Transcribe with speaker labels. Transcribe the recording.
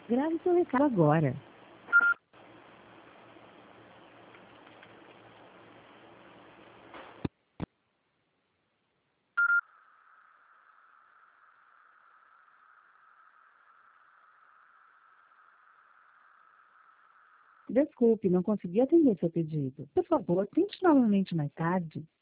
Speaker 1: Grave seu recado agora. Desculpe, não consegui atender seu pedido. Por favor, tente novamente mais tarde.